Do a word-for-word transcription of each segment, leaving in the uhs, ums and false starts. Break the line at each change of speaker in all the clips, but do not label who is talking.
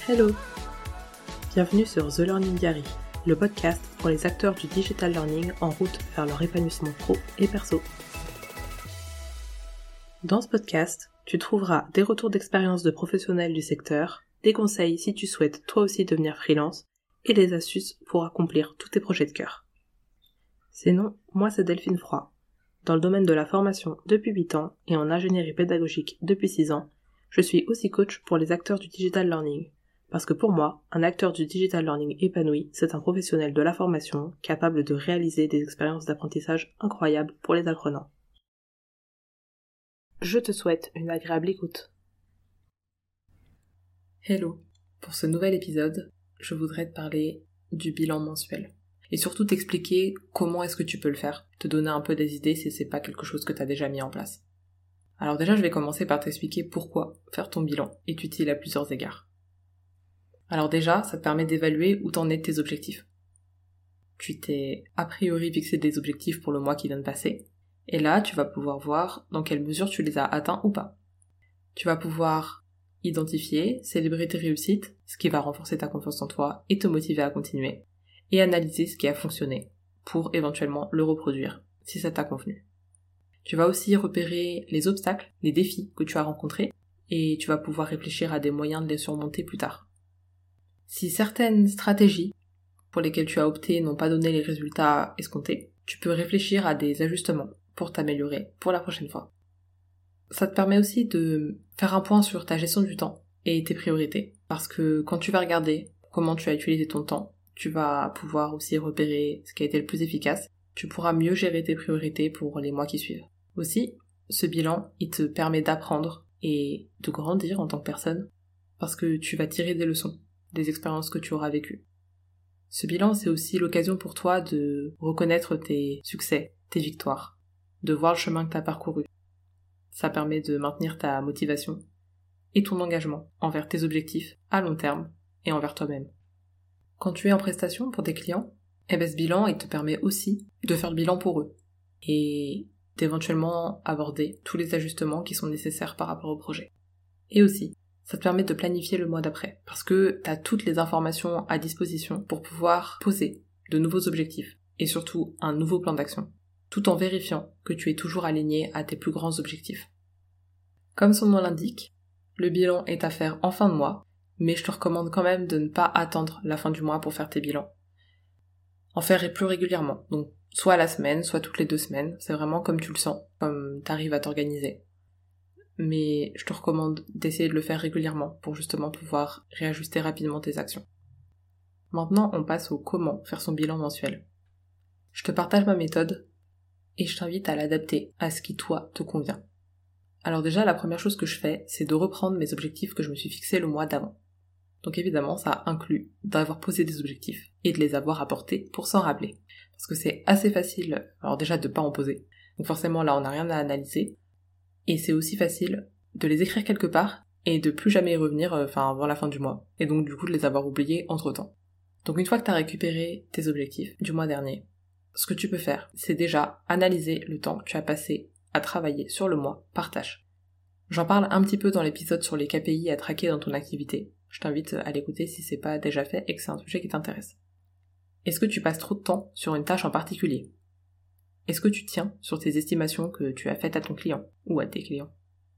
Hello! Bienvenue sur The Learning Diary, le podcast pour les acteurs du digital learning en route vers leur épanouissement pro et perso. Dans ce podcast, tu trouveras des retours d'expérience de professionnels du secteur, des conseils si tu souhaites toi aussi devenir freelance, et des astuces pour accomplir tous tes projets de cœur. Sinon, moi c'est Delphine Froid. Dans le domaine de la formation depuis huit ans et en ingénierie pédagogique depuis six ans, je suis aussi coach pour les acteurs du digital learning. Parce que pour moi, un acteur du digital learning épanoui, c'est un professionnel de la formation capable de réaliser des expériences d'apprentissage incroyables pour les apprenants. Je te souhaite une agréable écoute.
Hello, pour ce nouvel épisode, je voudrais te parler du bilan mensuel. Et surtout t'expliquer comment est-ce que tu peux le faire, te donner un peu des idées si c'est pas quelque chose que tu as déjà mis en place. Alors déjà, je vais commencer par t'expliquer pourquoi faire ton bilan est utile à plusieurs égards. Alors déjà, ça te permet d'évaluer où t'en es de tes objectifs. Tu t'es a priori fixé des objectifs pour le mois qui vient de passer, et là, tu vas pouvoir voir dans quelle mesure tu les as atteints ou pas. Tu vas pouvoir identifier, célébrer tes réussites, ce qui va renforcer ta confiance en toi et te motiver à continuer, et analyser ce qui a fonctionné pour éventuellement le reproduire, si ça t'a convenu. Tu vas aussi repérer les obstacles, les défis que tu as rencontrés, et tu vas pouvoir réfléchir à des moyens de les surmonter plus tard. Si certaines stratégies pour lesquelles tu as opté n'ont pas donné les résultats escomptés, tu peux réfléchir à des ajustements pour t'améliorer pour la prochaine fois. Ça te permet aussi de faire un point sur ta gestion du temps et tes priorités, parce que quand tu vas regarder comment tu as utilisé ton temps, tu vas pouvoir aussi repérer ce qui a été le plus efficace, tu pourras mieux gérer tes priorités pour les mois qui suivent. Aussi, ce bilan, il te permet d'apprendre et de grandir en tant que personne, parce que tu vas tirer des leçons des expériences que tu auras vécues. Ce bilan, c'est aussi l'occasion pour toi de reconnaître tes succès, tes victoires, de voir le chemin que tu as parcouru. Ça permet de maintenir ta motivation et ton engagement envers tes objectifs à long terme et envers toi-même. Quand tu es en prestation pour des clients, eh ben ce bilan, il te permet aussi de faire le bilan pour eux et d'éventuellement aborder tous les ajustements qui sont nécessaires par rapport au projet. Et aussi, ça te permet de planifier le mois d'après, parce que tu as toutes les informations à disposition pour pouvoir poser de nouveaux objectifs, et surtout un nouveau plan d'action, tout en vérifiant que tu es toujours aligné à tes plus grands objectifs. Comme son nom l'indique, le bilan est à faire en fin de mois, mais je te recommande quand même de ne pas attendre la fin du mois pour faire tes bilans. En faire plus régulièrement, donc soit à la semaine, soit toutes les deux semaines, c'est vraiment comme tu le sens, comme tu arrives à t'organiser. Mais je te recommande d'essayer de le faire régulièrement pour justement pouvoir réajuster rapidement tes actions. Maintenant, on passe au comment faire son bilan mensuel. Je te partage ma méthode et je t'invite à l'adapter à ce qui, toi, te convient. Alors déjà, la première chose que je fais, c'est de reprendre mes objectifs que je me suis fixés le mois d'avant. Donc évidemment, ça inclut d'avoir posé des objectifs et de les avoir apportés pour s'en rappeler. Parce que c'est assez facile, alors déjà de pas en poser. Donc forcément, là, on n'a rien à analyser. Et c'est aussi facile de les écrire quelque part et de plus jamais y revenir enfin avant la fin du mois. Et donc du coup de les avoir oubliés entre temps. Donc une fois que tu as récupéré tes objectifs du mois dernier, ce que tu peux faire, c'est déjà analyser le temps que tu as passé à travailler sur le mois par tâche. J'en parle un petit peu dans l'épisode sur les K P I à traquer dans ton activité. Je t'invite à l'écouter si c'est pas déjà fait et que c'est un sujet qui t'intéresse. Est-ce que tu passes trop de temps sur une tâche en particulier ? Est-ce que tu tiens sur tes estimations que tu as faites à ton client ou à tes clients ?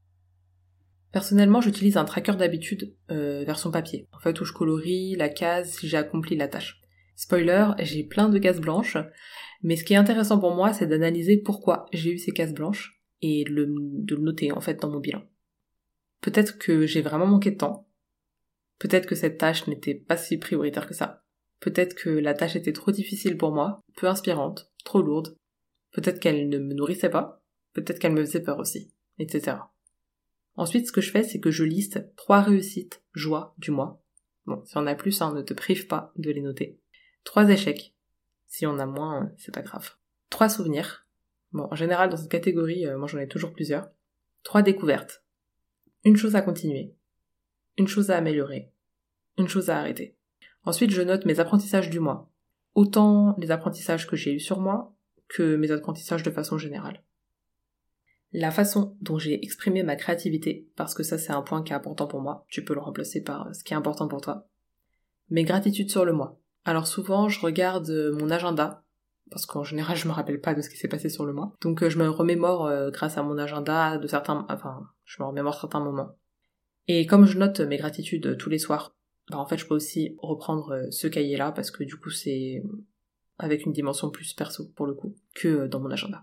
Personnellement, j'utilise un tracker d'habitude euh, version papier, en fait où je colorie la case si j'ai accompli la tâche. Spoiler, j'ai plein de cases blanches, mais ce qui est intéressant pour moi, c'est d'analyser pourquoi j'ai eu ces cases blanches et de le, de le noter en fait dans mon bilan. Peut-être que j'ai vraiment manqué de temps, peut-être que cette tâche n'était pas si prioritaire que ça, peut-être que la tâche était trop difficile pour moi, peu inspirante, trop lourde, peut-être qu'elle ne me nourrissait pas, peut-être qu'elle me faisait peur aussi, et cetera. Ensuite, ce que je fais, c'est que je liste trois réussites, joies du mois. Bon, si on a plus, hein, ne te prive pas de les noter. Trois échecs. Si on a moins, c'est pas grave. Trois souvenirs. Bon, en général, dans cette catégorie, euh, moi j'en ai toujours plusieurs. Trois découvertes. Une chose à continuer. Une chose à améliorer. Une chose à arrêter. Ensuite, je note mes apprentissages du mois. Autant les apprentissages que j'ai eus sur moi, que mes apprentissages de façon générale. La façon dont j'ai exprimé ma créativité, parce que ça c'est un point qui est important pour moi, tu peux le remplacer par ce qui est important pour toi. Mes gratitudes sur le mois. Alors souvent je regarde mon agenda, parce qu'en général je me rappelle pas de ce qui s'est passé sur le mois, donc je me remémore euh, grâce à mon agenda de certains, enfin je me remémore certains moments. Et comme je note mes gratitudes tous les soirs, bah en fait je peux aussi reprendre ce cahier-là, parce que du coup c'est avec une dimension plus perso pour le coup, que dans mon agenda.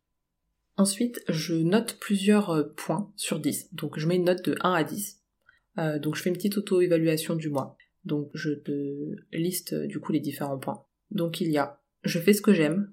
Ensuite, je note plusieurs points sur dix. Donc je mets une note de un à dix. Euh, donc je fais une petite auto-évaluation du mois. Donc je te liste du coup les différents points. Donc il y a, je fais ce que j'aime,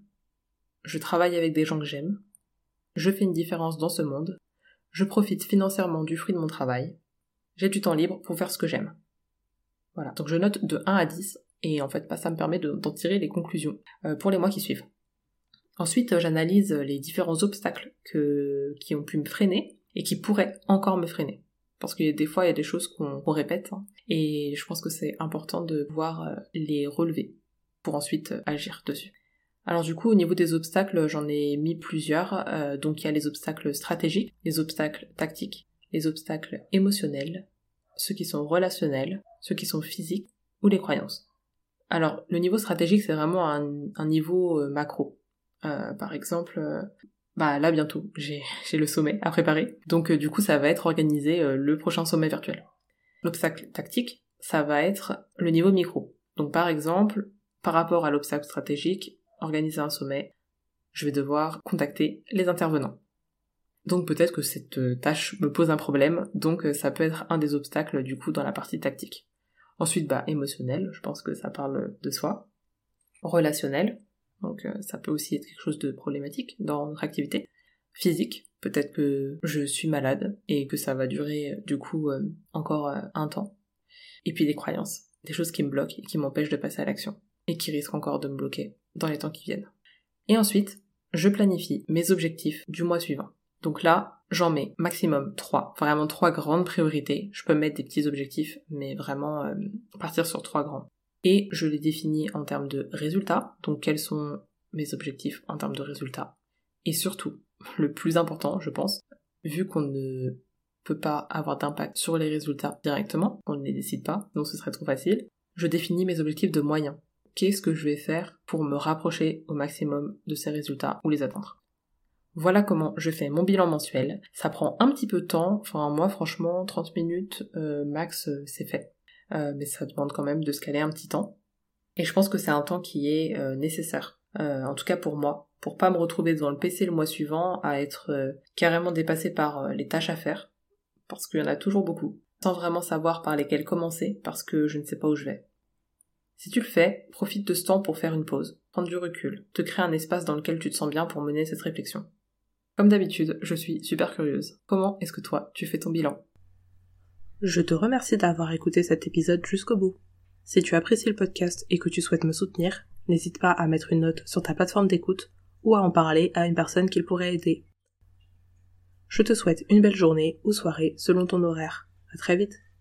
je travaille avec des gens que j'aime, je fais une différence dans ce monde, je profite financièrement du fruit de mon travail, j'ai du temps libre pour faire ce que j'aime. Voilà, donc je note de un à dix, et en fait bah, ça me permet de, d'en tirer les conclusions euh, pour les mois qui suivent. Ensuite, j'analyse les différents obstacles que, qui ont pu me freiner et qui pourraient encore me freiner. Parce que des fois, il y a des choses qu'on, qu'on répète hein, et je pense que c'est important de pouvoir les relever pour ensuite agir dessus. Alors du coup, au niveau des obstacles, j'en ai mis plusieurs. Euh, donc il y a les obstacles stratégiques, les obstacles tactiques, les obstacles émotionnels, ceux qui sont relationnels, ceux qui sont physiques ou les croyances. Alors le niveau stratégique, c'est vraiment un, un niveau euh, macro. Euh, par exemple, euh, bah là bientôt, j'ai, j'ai le sommet à préparer, donc euh, du coup ça va être organiser euh, le prochain sommet virtuel. L'obstacle tactique, ça va être le niveau micro. Donc par exemple, par rapport à l'obstacle stratégique, organiser un sommet, je vais devoir contacter les intervenants. Donc peut-être que cette euh, tâche me pose un problème, donc euh, ça peut être un des obstacles du coup dans la partie tactique. Ensuite, bah émotionnel, je pense que ça parle de soi. Relationnel, donc euh, ça peut aussi être quelque chose de problématique dans notre activité. Physique, peut-être que je suis malade et que ça va durer euh, du coup euh, encore euh, un temps. Et puis des croyances, des choses qui me bloquent et qui m'empêchent de passer à l'action et qui risquent encore de me bloquer dans les temps qui viennent. Et ensuite, je planifie mes objectifs du mois suivant. Donc là, j'en mets maximum trois, vraiment trois grandes priorités. Je peux mettre des petits objectifs, mais vraiment euh, partir sur trois grands. Et je les définis en termes de résultats, donc quels sont mes objectifs en termes de résultats. Et surtout, le plus important, je pense, vu qu'on ne peut pas avoir d'impact sur les résultats directement, on ne les décide pas, donc ce serait trop facile, je définis mes objectifs de moyens. Qu'est-ce que je vais faire pour me rapprocher au maximum de ces résultats ou les atteindre? Voilà comment je fais mon bilan mensuel. Ça prend un petit peu de temps, enfin moi franchement, trente minutes euh, max, euh, c'est fait. Euh, mais ça demande quand même de se caler un petit temps. Et je pense que c'est un temps qui est euh, nécessaire, euh, en tout cas pour moi, pour pas me retrouver devant le P C le mois suivant à être euh, carrément dépassée par euh, les tâches à faire, parce qu'il y en a toujours beaucoup, sans vraiment savoir par lesquelles commencer, parce que je ne sais pas où je vais. Si tu le fais, profite de ce temps pour faire une pause, prendre du recul, te créer un espace dans lequel tu te sens bien pour mener cette réflexion. Comme d'habitude, je suis super curieuse. Comment est-ce que toi, tu fais ton bilan ?
Je te remercie d'avoir écouté cet épisode jusqu'au bout. Si tu apprécies le podcast et que tu souhaites me soutenir, n'hésite pas à mettre une note sur ta plateforme d'écoute ou à en parler à une personne qui pourrait aider. Je te souhaite une belle journée ou soirée selon ton horaire. À très vite.